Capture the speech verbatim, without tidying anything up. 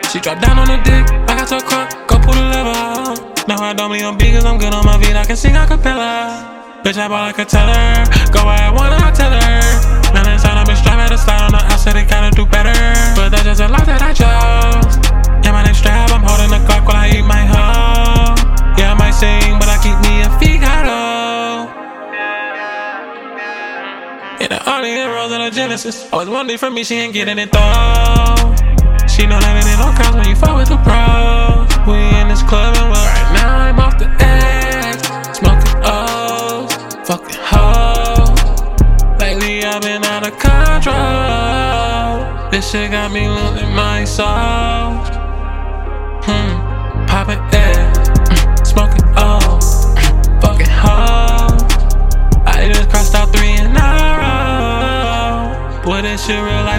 She drop down on the dick, like I took crunk, go pull the lever. Now I don't believe I'm big cause I'm good on my beat, I can sing a cappella. Bitch, I bought like a teller, go where I wanna, I tell her. Now inside I'm strapped at the slide on the outside, they gotta do better. But that's just a life that I chose. Yeah, my next strap, I'm holding the Glock while I eat my hoe. Yeah, I might sing, but I keep me a Figaro. Yeah, the only heroes in the Genesis. Always one day from me, she ain't getting it though. She know that it ain't no counts when you fuck with the pros. We in this club and well, right now I'm off the X, smoking O's, fucking hoes. Lately I've been out of control. This shit got me losing my soul. Hmm, poppin' X, mm, smoking O's, mm, fucking hoes. I just crossed out three in a row. Boy, this shit real life.